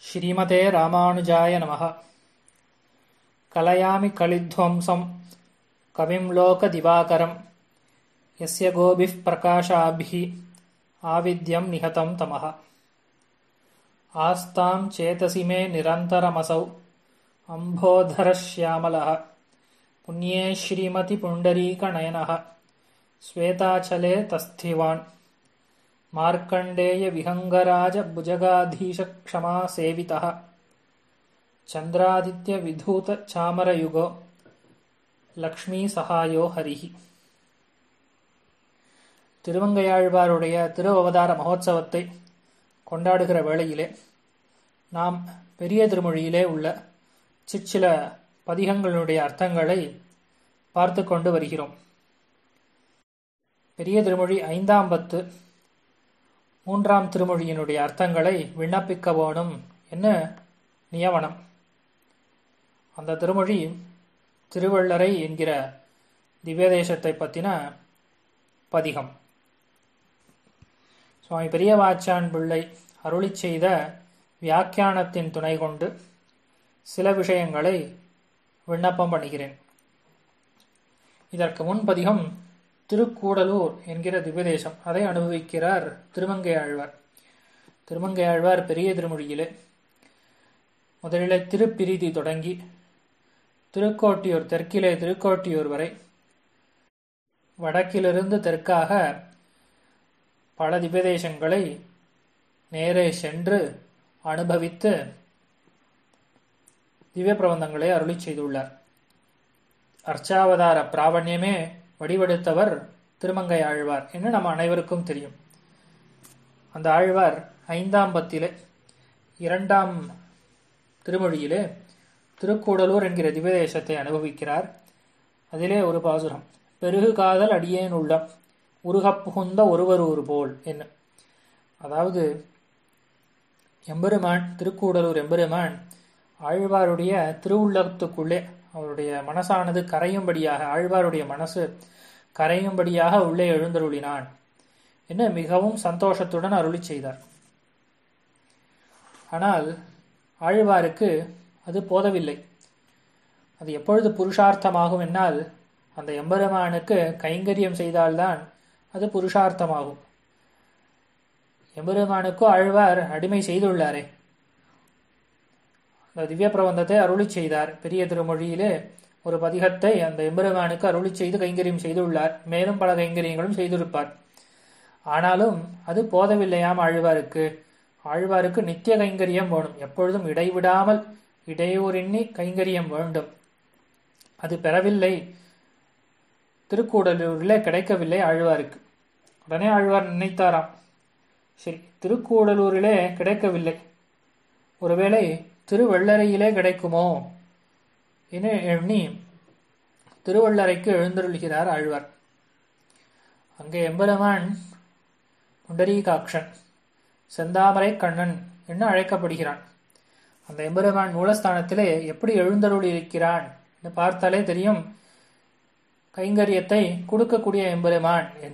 श्रीमते रामानुजाय नमः। कलयामि कलिध्वंसं कविं लोकदिवाकरं यस्य गोभिः प्रकाशाभिः आविद्यं निहतं तमः। आस्तां चेतसि मे निरन्तरमसौ अम्भोधरश्यामलः पुण्ये श्रीमतिपुण्डरीकनयनः श्वेताचले तस्थिवान् मार्कण्डेयविहङ्गराज भुजगाधीशक्षमा सेवितः चन्द्रादित्यविधूतचामरयुगो லக்ஷ்மீசகாயோ ஹரிஹி. திருமங்கையாழ்வாருடைய திருவவதார மகோத்சவத்தை கொண்டாடுகிற வேளையிலே நாம் பெரிய திருமொழியிலே உள்ள சிற்சில பதிகங்களுடைய அர்த்தங்களை பார்த்து கொண்டு வருகிறோம். பெரிய திருமொழி 5ஆம் பத்து 3ஆம் திருமொழியினுடைய அர்த்தங்களை விண்ணப்பிக்க வேணும் என்ன நியமனம். அந்த திருமொழி திருவள்ளரை என்கிற திவ்யதேசத்தை பற்றின பதிகம். சுவாமி பெரியவாச்சான் பிள்ளை அருளி செய்த வியாக்கியானத்தின் துணை கொண்டு சில விஷயங்களை விண்ணப்பம் பண்ணுகிறேன். இதற்கு முன் பதிகம் திருக்கூடலூர் என்கிற திவ்யதேசம், அதை அனுபவிக்கிறார் திருமங்கையாழ்வார். திருமங்கையாழ்வார் பெரிய திருமொழியிலே முதலிலே திருப்பிரிதி தொடங்கி திருக்கோட்டியூர், தெற்கிலே திருக்கோட்டியூர் வரை, வடக்கிலிருந்து தெற்காக பல திவ்யதேசங்களை நேரே சென்று அனுபவித்து திவ்ய பிரபந்தங்களை அருளி செய்துள்ளார். அர்ச்சாவதார பிராவண்யமே வடிவெடுத்தவர் திருமங்கை ஆழ்வார் என்று நம்ம அனைவருக்கும் தெரியும். அந்த ஆழ்வார் 5ஆம் பத்திலே 2ஆம் திருமொழியிலே திருக்கூடலூர் என்கிற திவ்யதேசத்தை அனுபவிக்கிறார். அதிலே ஒரு பாசுரம், பெருகு காதல் அடியேன் உள்ளம் உருகப் புகுந்த ஒருவர் ஒரு போல் என்ன. அதாவது எம்பெருமான், திருக்கூடலூர் எம்பெருமான் ஆழ்வாருடைய திருவுள்ளத்துக்குள்ளே அவருடைய மனசானது கரையும்படியாக, ஆழ்வாருடைய மனசு கரையும்படியாக உள்ளே எழுந்தருளினான் என்று மிகவும் சந்தோஷத்துடன் அருளி செய்தார். ஆனால் ஆழ்வாருக்கு அது போதவில்லை. அது எப்பொழுது புருஷார்த்தமாகும் என்னால் அந்த எம்பெருமானுக்கு கைங்கரியம் செய்தால்தான் அது புருஷார்த்தமாகும். எம்பெருமானுக்கு ஆழ்வார் அடிமை செய்துள்ளாரே. அந்த திவ்ய பிரபந்தத்தை அருளி செய்தார். பெரிய திருமொழியிலே ஒரு பதிகத்தை அந்த எம்பெருமானுக்கு அருளி செய்து கைங்கரியம் செய்துள்ளார். மேலும் பல கைங்கரியங்களும் செய்திருப்பார். ஆனாலும் அது போதவில்லையாம் ஆழ்வாருக்கு. ஆழ்வாருக்கு நித்திய கைங்கரியம் வேணும், எப்பொழுதும் இடைவிடாமல் இடையூறின்றி கைங்கரியம் வேண்டும். அது பெறவில்லை, திருக்கூடலூரிலே கிடைக்கவில்லை ஆழ்வாருக்கு. உடனே ஆழ்வார் நினைத்தாராம், சரி திருக்கூடலூரிலே கிடைக்கவில்லை, ஒருவேளை திருவள்ளரையிலே கிடைக்குமோ என எண்ணி திருவள்ளரைக்கு எழுந்தருள்கிறார் ஆழ்வார். அங்கே எம்பெருமான் புண்டரீகாக்ஷன், செந்தாமரை கண்ணன் என்று அழைக்கப்படுகிறான். அந்த எம்பெருமான் மூலஸ்தானத்திலே எப்படி எழுந்தருள் இருக்கிறான் என்று பார்த்தாலே தெரியும், கைங்கரியத்தை கொடுக்கக்கூடிய எம்பெருமான் என்ன.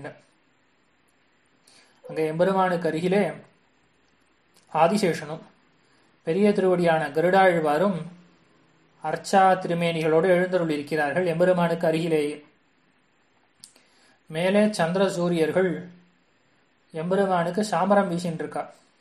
அங்கே எம்பெருமானுக்கு அருகிலே ஆதிசேஷனும் பெரிய திருவடியான கருடாழ்வாரும் அர்ச்சா திருமேனிகளோடு எழுந்தருள் இருக்கிறார்கள் எம்பெருமானுக்கு அருகிலேயே. மேலே சந்திர சூரியர்கள் எம்பெருமானுக்கு சாமரம் வீசின்றிருக்கா.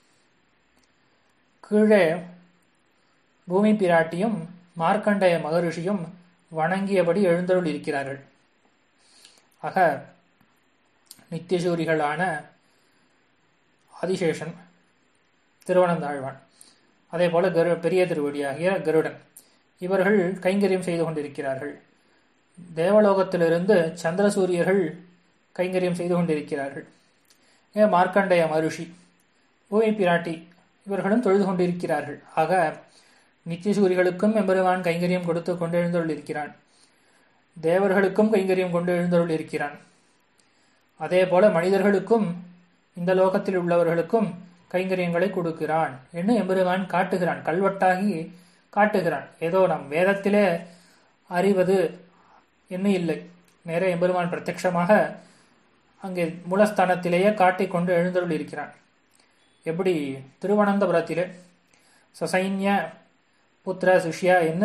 கீழே பூமி பிராட்டியும் மார்க்கண்டேய மகரிஷியும் வணங்கியபடி எழுந்தருள் இருக்கிறார்கள். ஆக நித்தியசூரிகளான ஆதிசேஷன், திருவனந்தாழ்வான், அதே போல பெரிய திருவடியாகிய கருடன், இவர்கள் கைங்கரியம் செய்து கொண்டிருக்கிறார்கள். தேவலோகத்திலிருந்து சந்திரசூரியர்கள் கைங்கரியம் செய்து கொண்டிருக்கிறார்கள். மார்க்கண்டேய மகரிஷி, பூமி பிராட்டி இவர்களும் தொழுது கொண்டிருக்கிறார்கள். ஆக நித்தியசூரிகளுக்கும் எம்பெருமான் கைங்கரியம் கொடுத்து கொண்டு எழுந்தருள் இருக்கிறான். தேவர்களுக்கும் கைங்கரியம் கொண்டு எழுந்தருள் இருக்கிறான். அதே போல மனிதர்களுக்கும் இந்த லோகத்தில் உள்ளவர்களுக்கும் கைங்கரியங்களை கொடுக்கிறான் என்று எம்பெருமான் காட்டுகிறான், கல்வெட்டாகி காட்டுகிறான். ஏதோ நம் வேதத்திலே அறிவது என்ன இல்லை, நேர எம்பெருமான் பிரத்யட்சமாக அங்கே மூலஸ்தானத்திலேயே காட்டிக்கொண்டு எழுந்தருள் இருக்கிறான். எப்படி திருவனந்தபுரத்திலே சசைன்ய புத்திர சிஷ்யா என்ன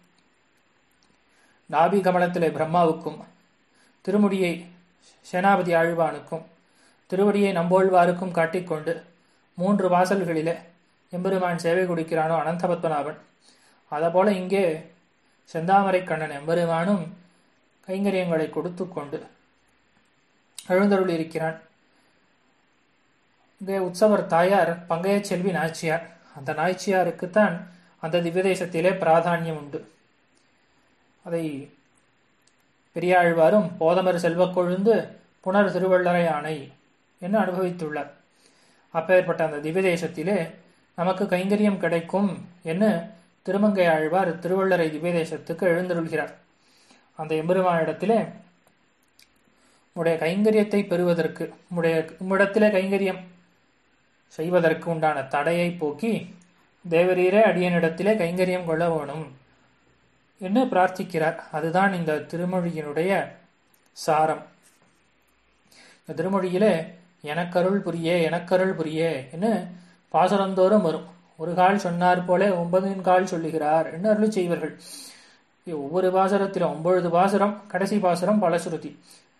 நாபி கமலத்திலே பிரம்மாவுக்கும் திருமுடியை சேனாபதி ஆழ்வானுக்கும் திருவடியை நம்போழ்வாருக்கும் காட்டிக்கொண்டு 3 வாசல்களிலே எம்பெருமான் சேவை கொடுக்கிறானோ அனந்தபத்மநாபன், அதபோல இங்கே செந்தாமரை கண்ணன் எம்பெருமானும் கைங்கரியங்களை கொடுத்து கொண்டு எழுந்தருள் இருக்கிறான். இங்கே உற்சவர் தாயார் பங்கைய செல்வி நாச்சியார். அந்த நாச்சியாருக்குத்தான் அந்த திவ்யதேசத்திலே பிராதானியம் உண்டு. அதை பெரியாழ்வாரும் போதமர் செல்வக் கொழுந்து புனர் திருவள்ளரை ஆணை என்று அனுபவித்துள்ளார். அப்பேற்பட்ட அந்த திவ்யதேசத்திலே நமக்கு கைங்கரியம் கிடைக்கும் என்று திருமங்கை ஆழ்வார் திருவள்ளரை திவ்யதேசத்துக்கு எழுந்தருள்கிறார். அந்த எம்பெருமானிடத்திலே உம்முடைய கைங்கரியத்தை பெறுவதற்கு, உம்மிடத்திலே கைங்கரியம் செய்வதற்கு உண்டான தடையை போக்கி தேவரீரே அடியனிடத்திலே கைங்கரியம் கொள்ள வேணும் என்று பிரார்த்திக்கிறார். அதுதான் இந்த திருமொழியினுடைய சாரம். இந்த திருமொழியிலே எனக்கருள் புரியே எனக்கருள் புரியே என்று பாசுரந்தோறும் வரும். ஒரு கால் சொன்னார் போல 9 கால் சொல்லுகிறார் என்று அருள் செய்வர்கள். ஒவ்வொரு பாசுரத்திலும் 9 பாசுரம், கடைசி பாசுரம் பலசுருதி.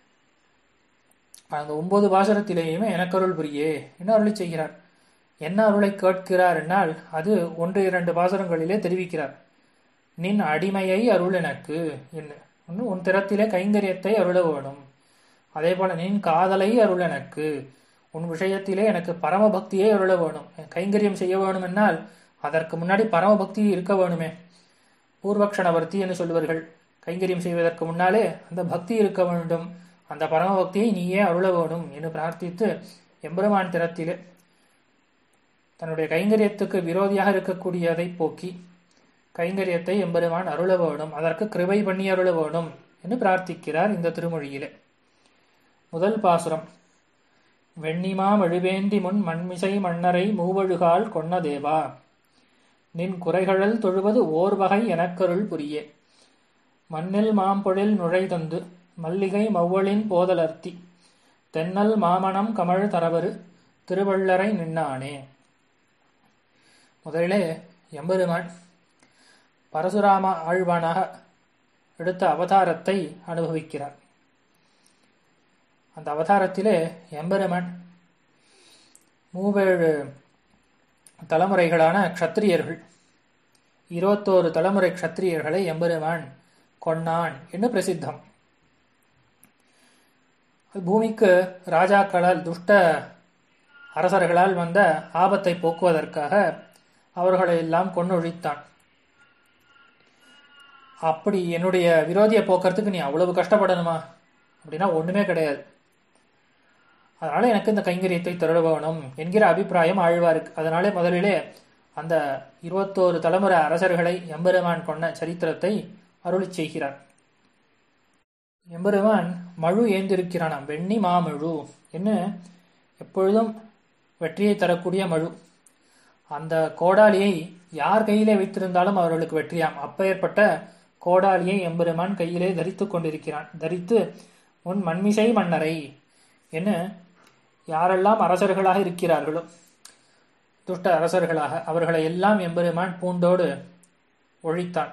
அந்த 9 பாசுரத்திலேயுமே எனக்கருள் புரியே என்று அருளி செய்கிறார். என்ன அருளை கேட்கிறார் என்னால் அது 1-2 பாசுரங்களிலே தெரிவிக்கிறார். நின் அடிமையை அருள் எனக்கு என்று, உன் திறத்திலே கைங்கரியத்தை அருள வேணும். அதே போல நின் காதலை அருள் எனக்கு, உன் விஷயத்திலே எனக்கு பரமபக்தியை அருள வேணும். கைங்கரியம் செய்ய வேணும் என்னால் அதற்கு முன்னாடி பரமபக்தி இருக்க வேணுமே. பூர்வக்ஷணவர்த்தி என்று சொல்லுவார்கள். கைங்கரியம் செய்வதற்கு முன்னாலே அந்த பக்தி இருக்க வேண்டும். அந்த பரமபக்தியை நீயே அருள வேணும் என்று பிரார்த்தித்து எம்பெருமான் திறத்திலே தன்னுடைய கைங்கரியத்துக்கு விரோதியாக இருக்கக்கூடியதை போக்கி கைங்கரியத்தை எம்பெருமான் அருள வேணும், அதற்கு கிருபை பண்ணி அருள வேணும் என்று பிரார்த்திக்கிறார் இந்த திருமொழியிலே. முதல் பாசுரம். வெண்ணிமாம் எழுவேந்தி முன் மண்மிசை மன்னரை மூவழுகால் கொன்ன தேவா, நின் குறைகழல் தொழுவது ஓர் வகை எனக்கருள் புரியே. மண்ணில் மாம்பொழில் நுழை தந்து மல்லிகை மவ்வளின் போதலர்த்தி, தென்னல் மாமணம் கமழ் தரவரு திருவள்ளரை நின்னானே. முதலிலே எம்பெருமான் பரசுராம ஆழ்வானாக எடுத்த அவதாரத்தை அனுபவிக்கிறார். அந்த அவதாரத்திலே எம்பெருமான் 37 தலைமுறைகளான க்ஷத்திரியர்கள், 21 தலைமுறை க்ஷத்திரியர்களை எம்பெருமான் கொன்னான் என்று பிரசித்தம். பூமிக்கு ராஜாக்களால், துஷ்ட அரசர்களால் வந்த ஆபத்தை போக்குவதற்காக அவர்களை எல்லாம் கொன்னொழித்தான். அப்படி என்னுடைய விரோதியை போக்குறதுக்கு நீ அவ்வளவு கஷ்டப்படணுமா அப்படின்னா ஒண்ணுமே கிடையாது. அதனால எனக்கு இந்த கைங்கரியத்தை தருள வேணும் என்கிற அபிப்பிராயம் ஆழ்வாருக்கு. அதனாலே முதலிலே அந்த 21 தலைமுறை அரசர்களை எம்பெருமான் கொன்ன சரித்திரத்தை அருளி செய்கிறார். எம்பெருமான் மழு ஏந்திருக்கிறானாம். வெண்ணி மாமழு என்ன, எப்பொழுதும் வெற்றியை தரக்கூடிய மழு. அந்த கோடாலியை யார் கையிலே வைத்திருந்தாலும் அவர்களுக்கு வெற்றியாம். அப்பேற்பட்ட கோடாலியை எம்பெருமான் கையிலே தரித்து கொண்டிருக்கிறான். தரித்து உன் மண்மிசை மன்னரை என்ன, யாரெல்லாம் அரசர்களாக இருக்கிறார்களோ, துஷ்ட அரசர்களாக, அவர்களை எல்லாம் எம்பெருமான் பூண்டோடு ஒழித்தான்.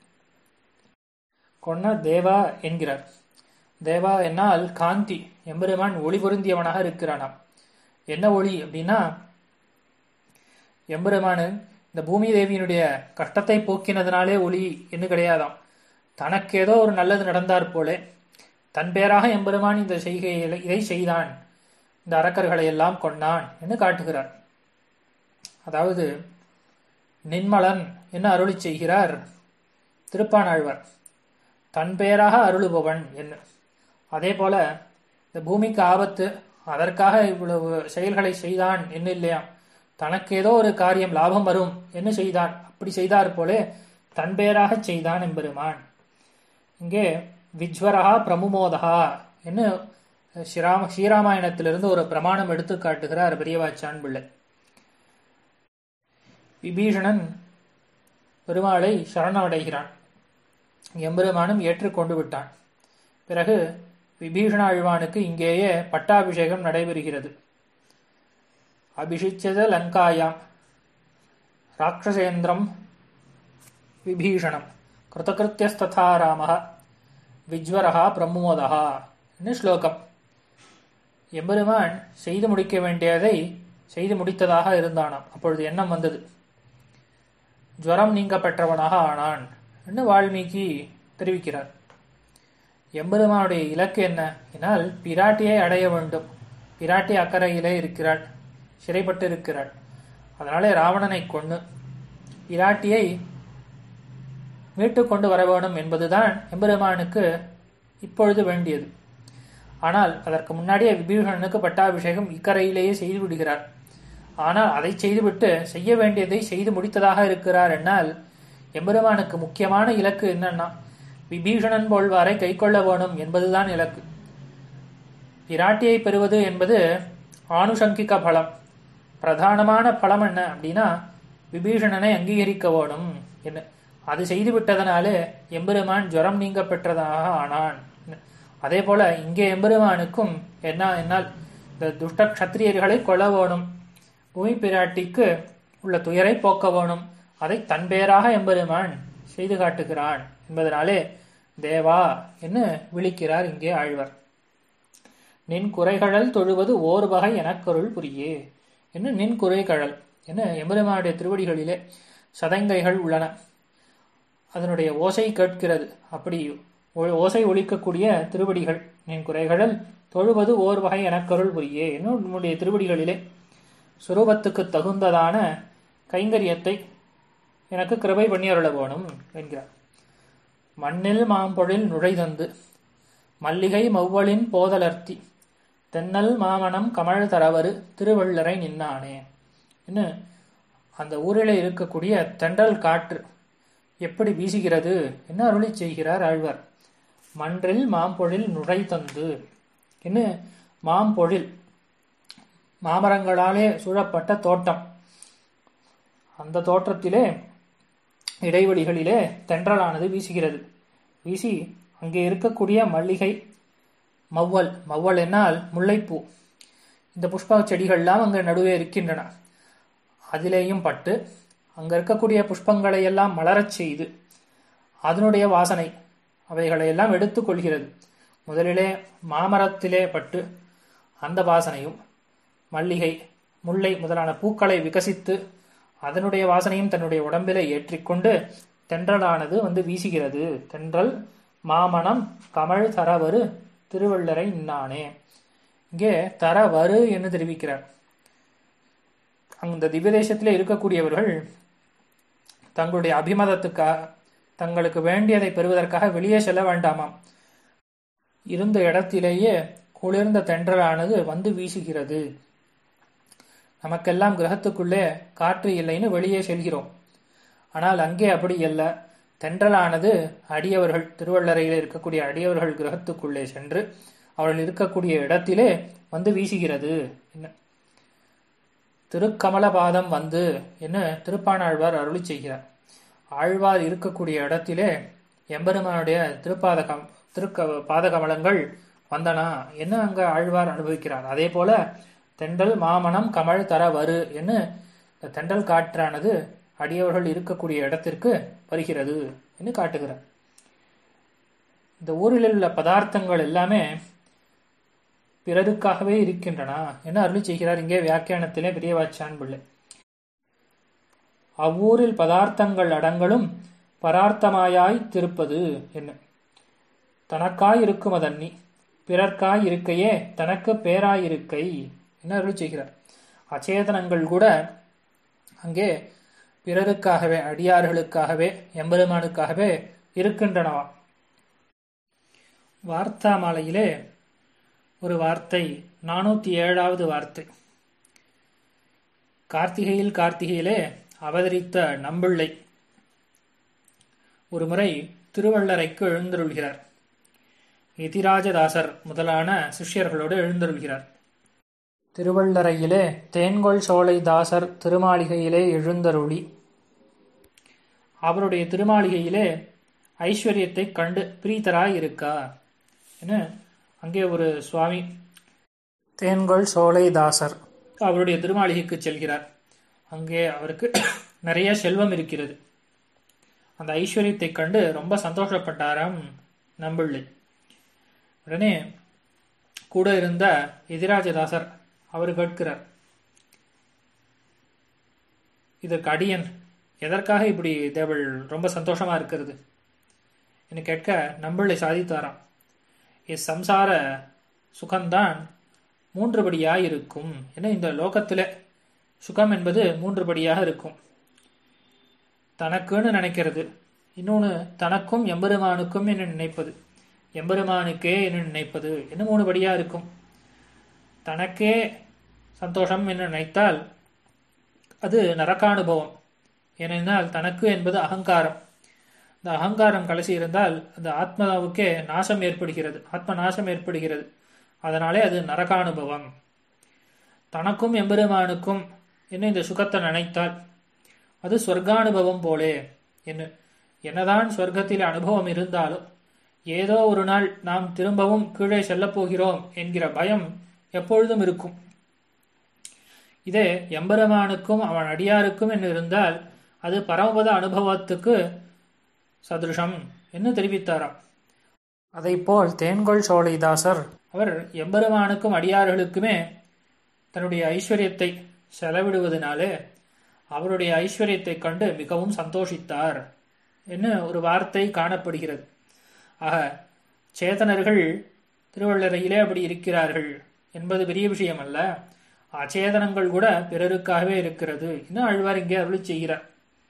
கொன்ன தேவா என்கிறார். தேவா என்னால் காந்தி, எம்பெருமான் ஒளி பொருந்தியவனாக இருக்கிறானாம். என்ன ஒளி அப்படின்னா, எம்பெருமானு இந்த பூமி தேவியினுடைய கஷ்டத்தை போக்கினதுனாலே ஒளி என்று கிடையாதாம். தனக்கு ஏதோ ஒரு நல்லது நடந்தார் போல தன் பேராக எம்பெருமான் இந்த செய்கையை இதை செய்தான், இந்த அரக்கர்களை எல்லாம் கொன்னான் என்று காட்டுகிறார். அதாவது நின்மலன் என்ன அருளி செய்கிறார் திருப்பானாழ்வார், தன் பேராக அருளுபவன் என்ன. அதே போல இந்த பூமிக்கு ஆபத்து, அதற்காக இவ்வளவு செயல்களை செய்தான் என்ன இல்லையாம். தனக்கு ஏதோ ஒரு காரியம் லாபம் வரும் என்ன செய்தான், அப்படி செய்தார் போலே தன் பேராக செய்தான் எம்பெருமான். இங்கே விஜ்வரஹா பிரமுமோதகா என்று ஸ்ரீராமாயணத்திலிருந்து ஒரு பிரமாணம் எடுத்து காட்டுகிறார் பெரியவாச்சான் பிள்ளை. விபீஷணன் பெருமாளை சரணமடைகிறான். எம்பெருமானும் ஏற்றுக்கொண்டு விட்டான். பிறகு விபீஷண ஆழ்வானுக்கு இங்கேயே பட்டாபிஷேகம் நடைபெறுகிறது. அபிஷிச்சத லங்காயாம், ராட்சசேந்திரம் விபீஷணம் கிருதகிருத்தியஸ்ததா ராமः விஜ்வரஹா பிரமோதஹா என்று ஸ்லோகம். எம்பெருமான் செய்து முடிக்க வேண்டியதை செய்து முடித்ததாக இருந்தானாம். அப்பொழுது எண்ணம் வந்தது, ஜுவரம் நீங்க பெற்றவனாக ஆனான் என்று வால்மீகி தெரிவிக்கிறார். எம்பெருமானுடைய இலக்கு என்ன என்னால் பிராட்டியை அடைய வேண்டும். பிராட்டி அக்கறையிலே இருக்கிறாள், சிறைப்பட்டு இருக்கிறாள். அதனாலே ராவணனை கொண்டு பிராட்டியை மீட்டு கொண்டு வர வேண்டும் என்பதுதான் எம்பெருமானுக்கு இப்பொழுது வேண்டியது. ஆனால் அதற்கு முன்னாடியே விபீஷணனுக்கு பட்டாபிஷேகம் இக்கரையிலேயே செய்து விடுகிறார். ஆனால் அதை செய்துவிட்டு செய்ய வேண்டியதை செய்து முடித்ததாக இருக்கிறார். என்னால் எம்பெருமானுக்கு முக்கியமான இலக்கு என்னன்னா விபீஷணன் போல்வாரை கை கொள்ள வேணும் என்பதுதான் இலக்கு. பிராட்டியை பெறுவது என்பது ஆனுஷங்கிக பலம். பிரதானமான பலம் என்ன அப்படின்னா விபீஷணனை அங்கீகரிக்க வேணும் என்ன. அது செய்து விட்டதனாலே எம்பெருமான் ஜுரம் நீங்க பெற்றதாக ஆனான். அதே போல இங்கே எம்பெருமானுக்கும் என்னால் இந்த துஷ்ட கஷத்திரியர்களை கொல்ல வேணும், பூமி பிராட்டிக்கு உள்ள துயரை போக்க வேணும், அதை தன் பேராக எம்பெருமான் செய்து காட்டுகிறான் என்பதனாலே தேவா என்று விழிக்கிறார் இங்கே ஆழ்வார். நின் குறைகழல் தொழுவது ஓர் வகை எனக்கருள் புரியே என்று நின் குறைகழல் என்ன எம்பெருமானுடைய திருவடிகளிலே சதங்கைகள் உள்ளன. அதனுடைய ஓசை கேட்கிறது. அப்படி ஓசை ஒலிக்கக்கூடிய திருவடிகள் நின் குறைகழல் தொழுவது ஓர் வகை எனக்கருள் புரியே என்னும் உன்னுடைய திருவடிகளிலே சுரூபத்துக்கு தகுந்ததான கைங்கரியத்தை எனக்கு கிருபை பண்ணி அருள வேணும் என்கிறார். மண்ணில் மாம்பொழில் நுழைதந்து மல்லிகை மவ்வளின் போதலர்த்தி தென்னல் மாமணம் கமழ் தரவரு திருவள்ளரை நின்னானே என்று அந்த ஊரில் இருக்கக்கூடிய தென்றல் காற்று எப்படி வீசுகிறது என்ன அருளி செய்கிறார் ஆழ்வார். மன்றில் மாம்பொழில் நுழைதந்து என்ன மாம்பொழில் மாமரங்களாலே சூழப்பட்ட தோட்டம். அந்த தோற்றத்திலே இடைவெளிகளிலே தென்றலானது வீசுகிறது. வீசி அங்கே இருக்கக்கூடிய மல்லிகை மவ்வல், மவ்வல் என்னால் முல்லைப்பூ, இந்த புஷ்ப செடிகள்லாம் அங்கே நடுவே இருக்கின்றன. அதிலேயும் பட்டு அங்கே இருக்கக்கூடிய புஷ்பங்களை எல்லாம் மலரச் செய்து அதனுடைய வாசனை அவைகளையெல்லாம் எடுத்துக்கொள்கிறது. முதலிலே மாமரத்திலே பட்டு அந்த வாசனையும் மல்லிகை முல்லை முதலான பூக்களை விகசித்து அதனுடைய வாசனையும் தன்னுடைய உடம்பிலே ஏற்றிக்கொண்டு தென்றலானது வந்து வீசுகிறது. தென்றல் மாமணம் கமழ் தரவரு திருவள்ளரை நின்னானே. இங்கே தரவரு என்று தெரிவிக்கிறார். அந்த திவ்ய தேசத்திலே இருக்கக்கூடியவர்கள் தங்களுடைய அபிமதத்துக்காக தங்களுக்கு வேண்டியதை பெறுவதற்காக வெளியே செல்ல வேண்டாமாம். இருந்த இடத்திலேயே குளிர்ந்த தென்றலானது வந்து வீசுகிறது. நமக்கெல்லாம் கிரகத்துக்குள்ளே காற்று இல்லைன்னு வெளியே செல்கிறோம். ஆனால் அங்கே அப்படி அல்ல. தென்றலானது அடியவர்கள் திருவள்ளரையில் இருக்கக்கூடிய அடியவர்கள் கிரகத்துக்குள்ளே சென்று அவர்கள் இருக்கக்கூடிய இடத்திலே வந்து வீசுகிறது. திருக்கமலபாதம் வந்து என்ன திருப்பாணாழ்வார் அருளி செய்கிறார். ஆழ்வார் இருக்கக்கூடிய இடத்திலே எம்பெருமானுடைய பாதகமலங்கள் வந்தனா என்ன அங்க ஆழ்வார் அனுபவிக்கிறார். அதே போல தென்றல் மாமணம் கமழ் தர வரு என்று தென்றல் காற்றானது அடியவர்கள் இருக்கக்கூடிய இடத்திற்கு வருகிறது என்று காட்டுகிறார். இந்த ஊரில் உள்ள பதார்த்தங்கள் எல்லாமே பிறருக்காகவே இருக்கின்றன என அருளி செய்கிறார் இங்கே வியாக்கியானத்திலே பெரியவாச்சான் பிள்ளை. அவ்வூரில் பதார்த்தங்கள் அடங்களும் பரார்த்தமாயாய் திருப்பது என்ன தனக்காய் இருக்கும் அதன்னி பிறர்க்காய் இருக்கையே தனக்கு பேராயிருக்கை என்ன அருளி செய்கிறார். அச்சேதனங்கள் கூட அங்கே பிறருக்காகவே அடியார்களுக்காகவே எம்பெருமானுக்காகவே இருக்கின்றனவா. வார்த்தா மாலையிலே ஒரு வார்த்தை 407வது வார்த்தை. கார்த்திகையிலே அவதரித்த நம்பிள்ளை ஒரு முறை திருவள்ளரைக்கு எழுந்தருள்கிறார். எதிராஜதாசர் முதலான சிஷ்யர்களோடு எழுந்தருள்கிறார். திருவள்ளரையிலே தேன்கொள் சோலை தாசர் திருமாளிகையிலே எழுந்தருளி அவருடைய திருமாளிகையிலே ஐஸ்வர்யத்தை கண்டு பிரீத்தராய் இருக்கா என அங்கே ஒரு சுவாமி தேன்கொள் சோலை தாசர் அவருடைய திருமாளிகைக்கு செல்கிறார். அங்கே அவருக்கு நிறைய செல்வம் இருக்கிறது. அந்த ஐஸ்வர்யத்தை கண்டு ரொம்ப சந்தோஷப்பட்டாராம் நம்பிள்ளை. உடனே கூட இருந்த எதிராஜதாசர் அவர் கேட்கிறார், இதற்கு அடியன் எதற்காக இப்படி தேவள் ரொம்ப சந்தோஷமா இருக்கிறது என்று கேட்க நம்பிள்ளை சாதித்தாராம், சம்சார சுகம்தான் 3 படியாக இருக்கும். ஏன்னா இந்த லோகத்தில் சுகம் என்பது 3 படியாக இருக்கும். தனக்குன்னு நினைக்கிறது, இன்னொன்று தனக்கும் எம்பெருமானுக்கும் என்று நினைப்பது, எம்பெருமானுக்கே என்று நினைப்பது என்ன 3 படியாக இருக்கும். தனக்கே சந்தோஷம் என்று நினைத்தால் அது நரகானுபவம். ஏனென்றால் தனக்கு என்பது அகங்காரம். இந்த அகங்காரம் கடைசி இருந்தால் அந்த ஆத்மாவுக்கே நாசம் ஏற்படுகிறது, ஆத்ம நாசம் ஏற்படுகிறது. அதனாலே அது நரகானுபவம். தனக்கும் எம்பெருமானுக்கும் என்ன இந்த சுகத்தை நினைத்தால் அது சொர்க்கானுபவம் போலே. என்னதான் சொர்க்கத்தில் அனுபவம் இருந்தாலும் ஏதோ ஒரு நாள் நாம் திரும்பவும் கீழே செல்லப் போகிறோம் என்கிற பயம் எப்பொழுதும் இருக்கும். இதே எம்பெருமானுக்கும் அவன் அடியாருக்கும் என்று இருந்தால் அது பரமபத அனுபவத்துக்கு சதுருஷம் என்று தெரிவித்தாராம். அதைப்போல் தேன்கொள் சோலைதாசர் அவர் எம்பெருமானுக்கும் அடியார்களுக்குமே தன்னுடைய ஐஸ்வர்யத்தை செலவிடுவதனாலே அவருடைய ஐஸ்வர்யத்தை கண்டு மிகவும் சந்தோஷித்தார் என்று ஒரு வார்த்தை காணப்படுகிறது. ஆக சேதனர்கள் திருவள்ளரையிலே அப்படி இருக்கிறார்கள் என்பது பெரிய விஷயம் அல்ல, அச்சேதனங்கள் கூட பிறருக்காகவே இருக்கிறது இன்னும் ஆழ்வார் இங்கே அருளி செய்கிறார்.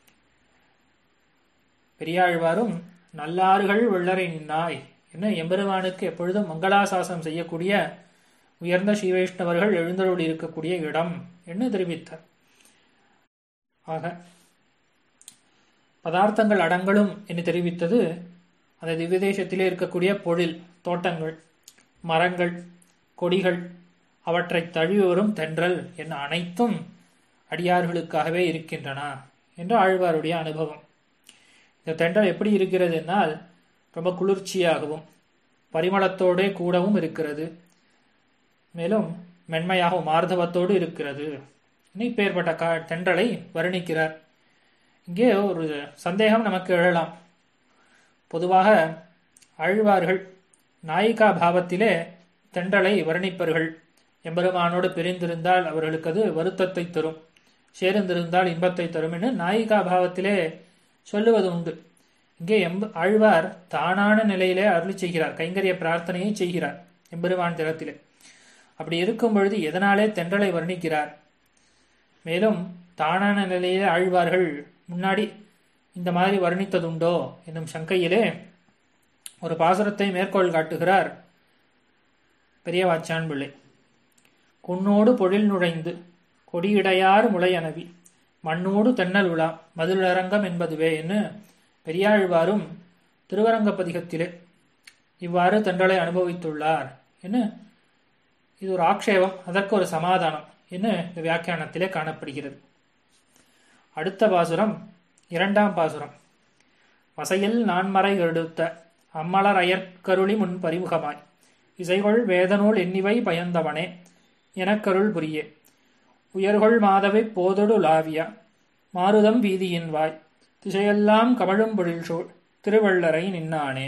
பெரியாழ்வாரும் நல்லாறுகள் வெள்ளரை நின்னாய் என்ன எம்பெருமானுக்கு எப்பொழுதும் மங்களாசாசனம் செய்யக்கூடிய உயர்ந்த ஸ்ரீவைஷ்ணவர்கள் எழுந்தருள் இருக்கக்கூடிய இடம் என்று தெரிவித்தார். ஆக பதார்த்தங்கள் அடங்களும் என்று தெரிவித்தது அந்த திவ்யதேசத்திலே இருக்கக்கூடிய பொழில், தோட்டங்கள், மரங்கள், கொடிகள், அவற்றை தழுவி வரும் தென்றல் என அனைத்தும் அடியார்களுக்காகவே இருக்கின்றன என்று ஆழ்வாருடைய அனுபவம். இந்த தென்றல் எப்படி இருக்கிறது என்னால் ரொம்ப குளிர்ச்சியாகவும் பரிமளத்தோடே கூடவும் இருக்கிறது, மேலும் மென்மையாகவும் மார்தவத்தோடு இருக்கிறது. இப்பேற்பட்ட தென்றலை வர்ணிக்கிறார். இங்கே ஒரு சந்தேகம் நமக்கு எழலாம். பொதுவாக ஆழ்வார்கள் நாயிகா பாவத்திலே தென்றலை வர்ணிப்பர்கள். எம்பெருமானோடு பிரிந்திருந்தால் அவர்களுக்கு அது வருத்தத்தை தரும், சேர்ந்திருந்தால் இன்பத்தை தரும் என்று நாயிகா பாவத்திலே சொல்லுவது உண்டு. இங்கே ஆழ்வார் தானான நிலையிலே அருளி செய்கிறார், கைங்கரிய பிரார்த்தனையை செய்கிறார் எம்பெருமான் திறத்திலே. அப்படி இருக்கும் பொழுது எதனாலே தென்றலை வர்ணிக்கிறார்? மேலும் தானான நிலையிலே ஆழ்வார்கள் முன்னாடி இந்த மாதிரி வர்ணித்ததுண்டோ என்னும் சங்கையிலே ஒரு பாசுரத்தை மேற்கோள் காட்டுகிறார் பெரியவாச்சான் பிள்ளை. குன்னோடு பொழில் நுழைந்து கொடியிடையாறு முளையனவி மண்ணோடு தென்னல் விழா மதுளரங்கம் என்பதுவே என்று பெரியாழ்வாரும் திருவரங்கப்பதிகத்திலே இவ்வாறு தென்றலை அனுபவித்துள்ளார் என்று இது ஒரு ஆக்ஷேபம், அதற்கு ஒரு சமாதானம் என்று இந்த வியாக்கியானத்திலே காணப்படுகிறது. அடுத்த பாசுரம் 2ஆம் பாசுரம். வசையில் நான்மறை எடுத்த அம்மலர் அயற்கருளி முன் பரிமுகமாய் இசைகொள் வேதநூல் எண்ணிவை பயந்தவனே எனக்கருள் புரியே உயர்கொள் மாதவை போதொடு லாவியா மாருதம் வீதியின் வாய் திசையெல்லாம் கமழும் பொழில் சூழ் திருவள்ளரை நின்னானே.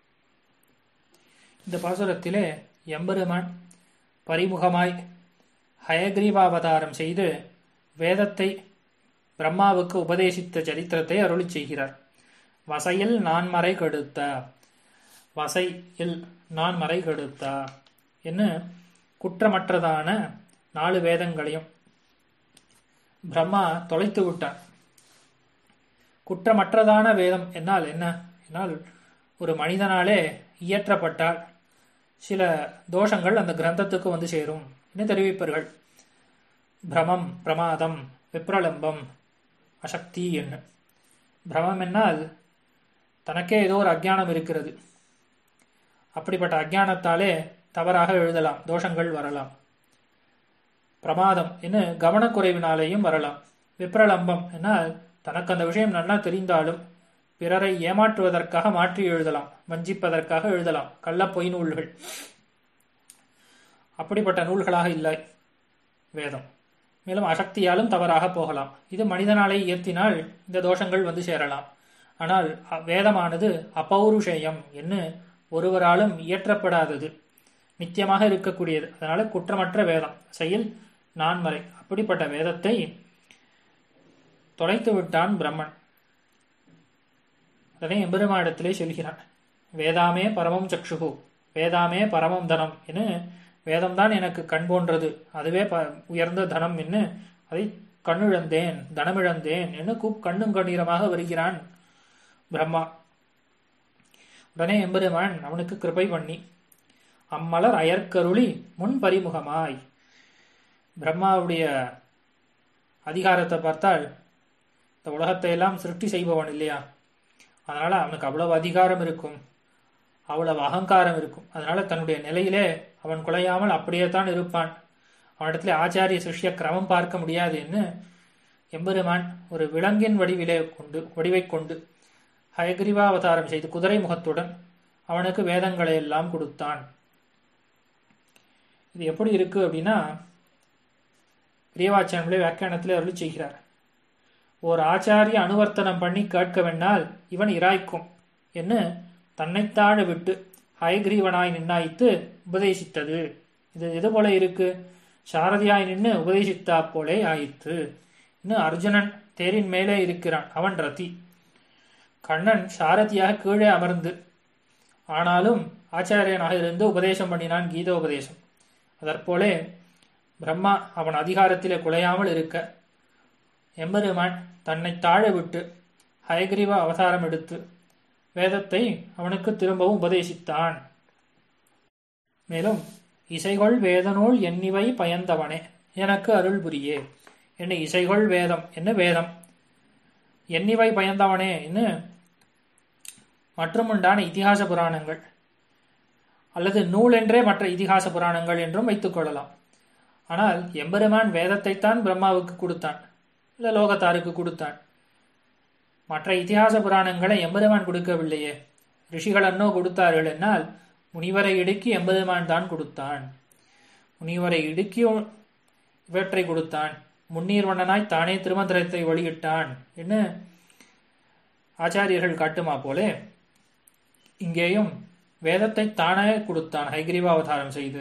இந்த பாசுரத்திலே எம்பெருமான் பரிமுகமாய் ஹயக்ரீவாவதாரம் செய்து வேதத்தை பிரம்மாவுக்கு உபதேசித்த சரித்திரத்தை அருளி செய்கிறார். வசையில் நான்மறை கெடுத்த, வசையில் நான்மறை கெடுத்த என்று குற்றமற்றதான 4 வேதங்களையும் பிரம்மா தொலைத்து விட்டார். குற்றமற்றதான வேதம் என்னால் என்ன என்னால் ஒரு மனிதனாலே இயற்றப்பட்டால் சில தோஷங்கள் அந்த கிரந்தத்துக்கு வந்து சேரும் என்று தெரிவிப்பார்கள். பிரமம், பிரமாதம், விப்ரலம்பம், அசக்தி என்ன. பிரமம் என்னால் தனக்கே ஏதோ ஒரு அஜ்ஞானம் இருக்கிறது, அப்படிப்பட்ட அஜ்ஞானத்தாலே தவறாக எழுதலாம், தோஷங்கள் வரலாம். பிரமாதம் என்ன கவனக்குறைவினாலேயும் வரலாம். விப்ரலம்பம் என்னால் தனக்கு அந்த விஷயம் நல்லா தெரிந்தாலும் பிறரை ஏமாற்றுவதற்காக மாற்றி எழுதலாம், வஞ்சிப்பதற்காக எழுதலாம், கள்ள பொய் நூல்கள். அப்படிப்பட்ட நூல்களாக இல்லை வேதம். மேலும் அசக்தியாலும் தவறாக போகலாம். இது மனிதனாலே இயற்றினால் இந்த தோஷங்கள் வந்து சேரலாம். ஆனால் வேதமானது அபௌருஷேயம் என்று ஒருவராலும் இயற்றப்படாதது, நித்தியமாக இருக்கக்கூடியது. அதனால குற்றமற்ற வேதம், செயல் நான்மறை. அப்படிப்பட்ட வேதத்தை தொலைத்து விட்டான் பிரம்மன். அதனை எம்பெருமானிடத்திலே சொல்கிறான். வேதாமே பரமம் சக்ஷுகு, வேதாமே பரமம் தனம் என்று, வேதம்தான் எனக்கு கண் போன்றது, அதுவே உயர்ந்த தனம் என்று, அதை கண்ணிழந்தேன், தனமிழந்தேன் என்று கண்ணும் கண்ணீரமாக வருகிறான் பிரம்மா. உடனே எம்பெருமான் அவனுக்கு கிருபை பண்ணி அம்மலர் அயற்கருளி முன் பரிமுகமாய். பிரம்மாவுடைய அதிகாரத்தை பார்த்தால் இந்த உலகத்தை எல்லாம் சிருஷ்டி செய்பவன் இல்லையா, அதனால அவனுக்கு அவ்வளவு அதிகாரம் இருக்கும், அவ்வளவு அகங்காரம் இருக்கும். அதனால தன்னுடைய நிலையிலே அவன் குலையாமல் அப்படியே தான் இருப்பான். அவனிடத்துல ஆச்சாரிய சிஷ்ய கிரமம் பார்க்க முடியாது என்று எம்பெருமான் ஒரு விலங்கின் வடிவை கொண்டு ஹயக்ரீவாவதாரம் செய்து குதிரை முகத்துடன் அவனுக்கு வேதங்களை எல்லாம் கொடுத்தான். இது எப்படி இருக்கு அப்படின்னா, பிரியவாச்சாரனுடைய வியாக்கியானத்தில் அருளி செய்கிறார். ஓர் ஆச்சாரிய அனுவர்த்தனம் பண்ணி கேட்க வேண்டால் இவன் இராய்க்கும் என்று தன்னைத்தாழ விட்டு ஹயக்ரீவனாய் நின்னாய்த்து உபதேசித்தது. இது எது போல இருக்கு, சாரதியாய் நின்று உபதேசித்தா போலே ஆயிற்று. இன்னும் அர்ஜுனன் தேரின் மேலே இருக்கிறான், அவன் ரதி. கண்ணன் சாரதியாக கீழே அமர்ந்து ஆனாலும் ஆச்சாரியனாக இருந்து உபதேசம் பண்ணினான் கீதோபதேசம். அதற்போலே பிரம்மா அவன் அதிகாரத்திலே குலையாமல் இருக்க எம்பெருமான் தன்னை தாழ விட்டு ஹயக்ரீவ அவதாரம் எடுத்து வேதத்தை அவனுக்கு திரும்பவும் உபதேசித்தான். மேலும் இசைகொள் வேதநூல் எண்ணிவை பயந்தவனே எனக்கு அருள் புரியே என்ன, இசைகொள் வேதம் என்ன வேதம், எண்ணிவை பயந்தவனே என்று மற்றும் உண்டான இதிகாச புராணங்கள் அல்லது நூல் என்றே மற்ற இதிகாச புராணங்கள் என்றும் வைத்துக் கொள்ளலாம். ஆனால் எம்பெருமான் வேதத்தைத்தான் பிரம்மாவுக்கு கொடுத்தான், இல்ல லோகத்தாருக்கு கொடுத்தான். மற்ற இதிகாச புராணங்களை எம்பெருமான் கொடுக்கவில்லையே, ரிஷிகள் அன்னோ கொடுத்தார்கள். என்னால் முனிவரை இடுக்கி எம்பெருமான் தான் கொடுத்தான். முனிவரை இடுக்கி இவற்றை கொடுத்தான். முன்னீர்வண்ணனாய் தானே திருமந்திரத்தை வெளியிட்டான் என்று ஆச்சாரியர்கள் காட்டுமா போலே இங்கேயும் வேதத்தை தானே கொடுத்தான் ஹயக்ரீவாவதாரம் செய்து.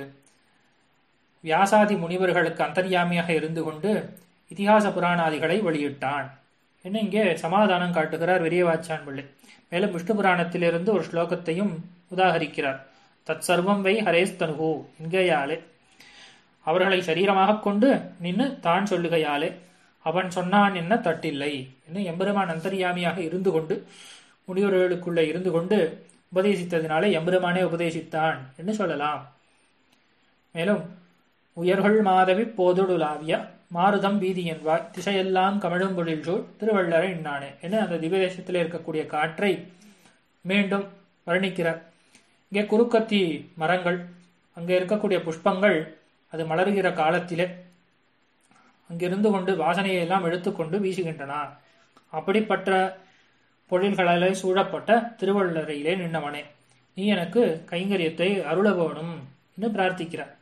வியாசாதி முனிவர்களுக்கு அந்தர்யாமியாக இருந்து கொண்டு இதிகாச புராணாதிகளை வெளியிட்டான் என்று இங்கே சமாதானம் காட்டுகிறார் விரியவாச்சான் பிள்ளை. மேலும் விஷ்ணு புராணத்திலிருந்து ஒரு ஸ்லோகத்தையும் உதாகரிக்கிறார். தத் சர்வம் வை ஹரேஸ்தனுகு என்கையாலே, அவர்களை சரீரமாக கொண்டு நின்று தான் சொல்லுகையாலே அவன் சொன்னான் என்ன தட்டில்லை என்று எம்பெருமான் அந்தர்யாமியாக இருந்து கொண்டு முனிவர்களுக்குள்ளே இருந்து கொண்டு உபதேசித்ததினாலே எம்பெருமானே உபதேசித்தான் என்று சொல்லலாம். மேலும் உயர்கள் மாதவி போதுடுலாவிய மாருதம் வீதி என்பாய் திசையெல்லாம் கமழும் பொழில் சூழ் திருவள்ளரை இன்னானே என்று அந்த திவ்யதேசத்தில் இருக்கக்கூடிய காற்றை மீண்டும் வர்ணிக்கிறார். இங்கே குறுக்கத்தி மரங்கள், அங்கே இருக்கக்கூடிய புஷ்பங்கள் அது மலர்கிற காலத்திலே அங்கிருந்து கொண்டு வாசனையை எல்லாம் எடுத்துக்கொண்டு வீசுகின்றன. அப்படிப்பட்ட பொழில்களாலே சூழப்பட்ட திருவள்ளரையிலே நின்றவனே, நீ எனக்கு கைங்கரியத்தை அருள வேணும் என்று பிரார்த்திக்கிறார்.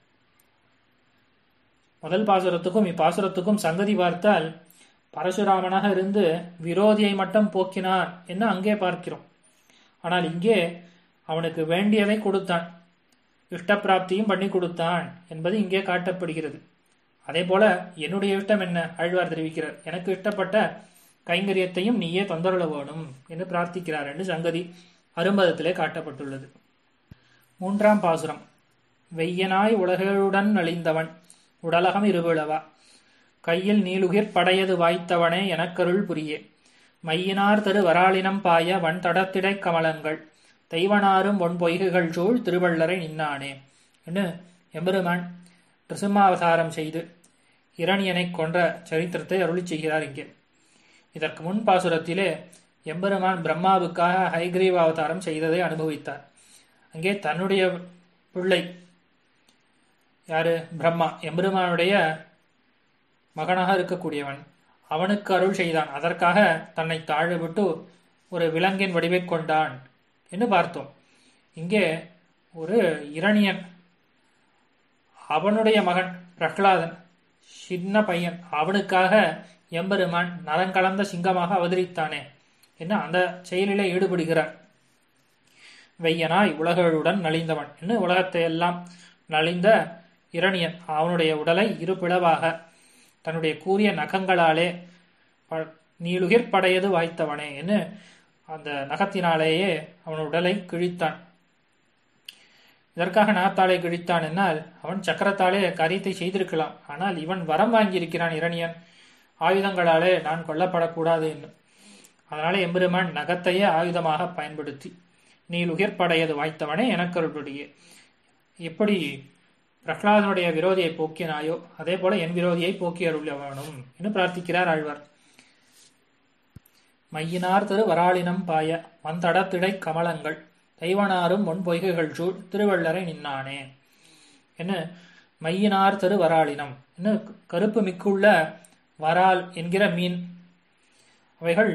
முதல் பாசுரத்துக்கும் இப்பாசுரத்துக்கும் சங்கதி பார்த்தால் பரசுராமனாக இருந்து விரோதியை மட்டும் போக்கினார் என்று அங்கே பார்க்கிறோம். ஆனால் இங்கே அவனுக்கு வேண்டியதை கொடுத்தான், இஷ்டப்பிராப்தியும் பண்ணி கொடுத்தான் என்பது இங்கே காட்டப்படுகிறது. அதே போல என்னுடைய இஷ்டம் என்ன ஆழ்வார் தெரிவிக்கிறார், எனக்கு இஷ்டப்பட்ட கைங்கரியத்தையும் நீயே தொந்தரல வேணும் என்று பிரார்த்திக்கிறார் என்று சங்கதி அரும்பதத்திலே காட்டப்பட்டுள்ளது. மூன்றாம் பாசுரம். வெய்யனாய் உலகளுடன் அழிந்தவன் உடலகம் இருவிழவா கையில் நீலுகிர் படையது வாய்த்தவனே எனக்கருள் புரியே மையினார் தரு வராளினம் பாய வன் தடத்திடை கமலங்கள் தெய்வனாரும் ஒன் பொய்கைகள் சூழ் திருவள்ளரை நின்னானே என்று எம்பெருமான் நிருசிம்மாவதாரம் செய்து இரணியனை கொன்ற சரித்திரத்தை அருளி செய்கிறார். இங்கே இதற்கு முன் பாசுரத்திலே எம்பெருமான் பிரம்மாவுக்காக ஹயக்ரீவ அவதாரம் செய்ததை அனுபவித்தார். அங்கே தன்னுடைய பிள்ளை யாரு, பிரம்மா, எம்பெருமானுடைய மகனாக இருக்கக்கூடியவன், அவனுக்கு அருள் செய்தான். அதற்காக தன்னை தாழ விட்டு ஒரு விலங்கின் வடிவை கொண்டான் என்று பார்த்தோம். இங்கே ஒரு இரணியன், அவனுடைய மகன் பிரகலாதன் சின்ன பையன், அவனுக்காக எம்பெருமான் நரங்கலந்த சிங்கமாக அவதரித்தானே என்ன அந்த செயலிலே ஈடுபடுகிறார். வெய்யனாய் உலகளுடன் நலிந்தவன் என்ன உலகத்தை எல்லாம் நலிந்த இரணியன் அவனுடைய உடலை இரு பிளவாக தன்னுடைய கூரிய நகங்களாலே நீளுகிர் படையது வாய்த்தவனே என்று அந்த நகத்தினாலேயே அவன் உடலை கிழித்தான். இதற்காக நகத்தாலே கிழித்தான் என்னால் அவன் சக்கரத்தாலே காரியத்தை செய்திருக்கலாம். ஆனால் இவன் வரம் வாங்கியிருக்கிறான் இரணியன், ஆயுதங்களாலே நான் கொல்லப்படக்கூடாது என்று. அதனால எம்பெருமான் நகத்தையே ஆயுதமாக பயன்படுத்தி நீளுகிர் படையது வாய்த்தவனே எனக்கருடைய, எப்படி பிரகலாதனுடைய விரோதியை போக்கினாயோ அதே போல என் விரோதியை போக்கி அருளவனும் என்று பிரார்த்திக்கிறார் ஆழ்வார். மையினார் திரு வராளினம் பாய வந்தடத்திடை கமலங்கள் தெய்வனாரும் முன் பொய்கைகள் சூழ் திருவள்ளரை நின்னானே என்ன மையினார் திரு வராளினம் என்ன கருப்பு மிக்குள்ள வரால் என்கிற மீன், அவைகள்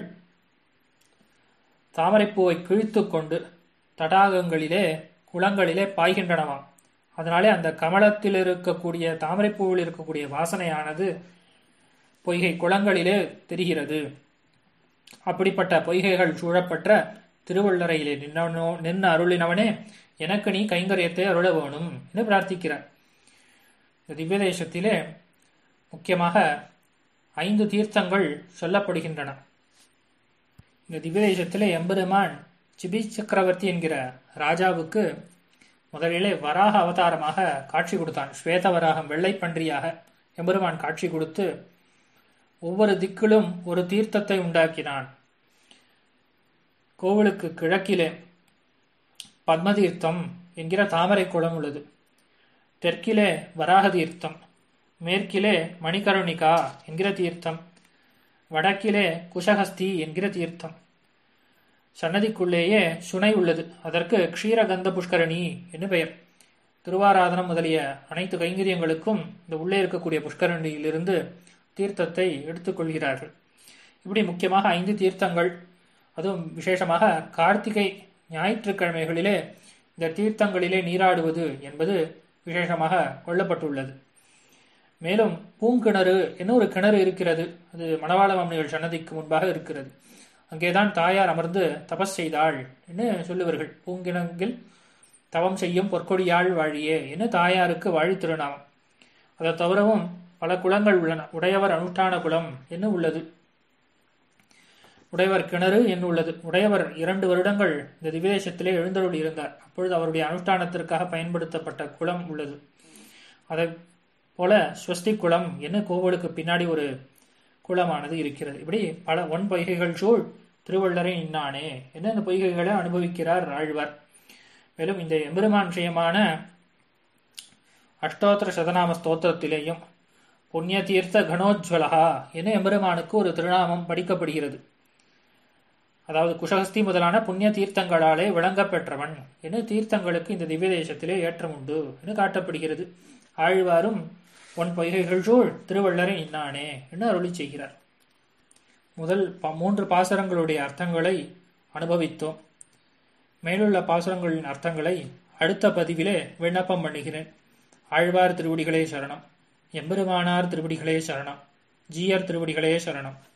தாமரைப்பூவை கிழித்து கொண்டு தடாகங்களிலே குளங்களிலே பாய்கின்றனவாம். அதனாலே அந்த கமலத்தில் இருக்கக்கூடிய தாமரைப்பூவில் இருக்கக்கூடிய வாசனையானது பொய்கை குளங்களிலே தெரிகிறது. அப்படிப்பட்ட பொய்கைகள் சூழப்பட்ட திருவள்ளரையிலே நின்ன அருளினவனே எனக்கு நீ கைங்கரியத்தை அருள வேணும் என்று பிரார்த்திக்கிறார். இந்த திவ்ய தேசத்திலே முக்கியமாக 5 தீர்த்தங்கள் சொல்லப்படுகின்றன. இந்த திவ்ய தேசத்திலே எம்பெருமான் சிபி சக்கரவர்த்தி என்கிற ராஜாவுக்கு முதலிலே வராக அவதாரமாக காட்சி கொடுத்தான். ஸ்வேத வராகம் வெள்ளை பன்றியாக எம்பெருமான் காட்சி கொடுத்து ஒவ்வொரு திக்கிலும் ஒரு தீர்த்தத்தை உண்டாக்கினான். கோவிலுக்கு கிழக்கிலே பத்ம தீர்த்தம் என்கிற தாமரை குளம் உள்ளது. தெற்கிலே வராக தீர்த்தம், மேற்கிலே மணிகருணிகா என்கிற தீர்த்தம், வடக்கிலே குஷஹஸ்தி என்கிற தீர்த்தம். சன்னதிக்குள்ளேயே சுனை உள்ளது. அதற்கு க்ஷீரகந்த புஷ்கரணி என்று பெயர். திருவாராதனம் முதலிய அனைத்து கைங்கரியங்களுக்கும் இந்த உள்ளே இருக்கக்கூடிய புஷ்கரணியிலிருந்து தீர்த்தத்தை எடுத்துக்கொள்கிறார்கள். இப்படி முக்கியமாக 5 தீர்த்தங்கள், அதுவும் விசேஷமாக கார்த்திகை ஞாயிற்றுக்கிழமைகளிலே இந்த தீர்த்தங்களிலே நீராடுவது என்பது விசேஷமாக கொள்ளப்பட்டுள்ளது. மேலும் பூங்கிணறு என்ன ஒரு கிணறு இருக்கிறது. அது மணவாள மாமனிகள் சன்னதிக்கு முன்பாக இருக்கிறது. அங்கேதான் தாயார் அமர்ந்து தபஸ் செய்தாள் என்று சொல்லுவார்கள். பூங்கிணங்கில் தவம் செய்யும் பொற்கொடியாள் வாழியே என்று தாயாருக்கு வாழி திருநாமம். அதை தவிரவும் பல குளங்கள் உள்ளன. உடையவர் அனுஷ்டான குளம் என்ன உள்ளது, உடையவர் கிணறு என்ன உள்ளது. உடையவர் 2 வருடங்கள் இந்த திவ்யதேசத்திலே எழுந்தருள் இருந்தார். அப்பொழுது அவருடைய அனுஷ்டானத்திற்காக பயன்படுத்தப்பட்ட குளம் உள்ளது. அதை போல ஸ்வஸ்தி குளம் என்ன கோவிலுக்கு பின்னாடி ஒரு குளமானது இருக்கிறது. இப்படி பல பொய்கைகள் சூழ் திருவள்ளரை நின்னானே என்ன இந்த பொய்கைகளை அனுபவிக்கிறார் ஆழ்வார். மேலும் இந்த எம்பெருமான் விஷயமான அஷ்டோத்திர சதநாம ஸ்தோத்திரத்திலேயும் புண்ணிய தீர்த்த கணோஜ்வலகா என எம்பெருமானுக்கு ஒரு திருநாமம் படிக்கப்படுகிறது. அதாவது குஷஹஸ்தி முதலான புண்ணிய தீர்த்தங்களாலே விளங்க பெற்றவன் என தீர்த்தங்களுக்கு இந்த திவ்ய தேசத்திலே ஏற்றம் உண்டு என காட்டப்படுகிறது. ஆழ்வாரும் பொன் பொய்கைகள் சூழ் திருவள்ளரை நின்னானே என்று அருளி செய்கிறார். முதல் 3 பாசுரங்களுடைய அர்த்தங்களை அனுபவித்தோம். மேலுள்ள பாசுரங்களின் அர்த்தங்களை அடுத்த பதிவிலே விண்ணப்பம் பண்ணுகிறேன். ஆழ்வார் திருவடிகளே சரணம். எம்பெருமானார் திருவடிகளே சரணம். ஜீயர் திருவடிகளே சரணம்.